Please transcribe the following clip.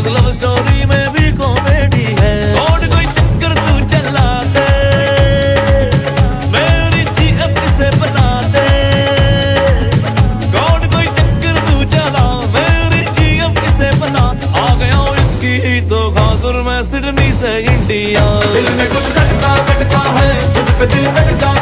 Love story में भी comedy है। और कोई चक्कर तू चला दे, मेरी जीएफ इसे बना दे। और कोई चक्कर तू चला, मेरी जीएफ इसे बना। आ गया इसकी ही तो खासुर मैं सिडनी से इंडिया। दिल में कुछ खटका खटका है, तुझ पे दिल खटका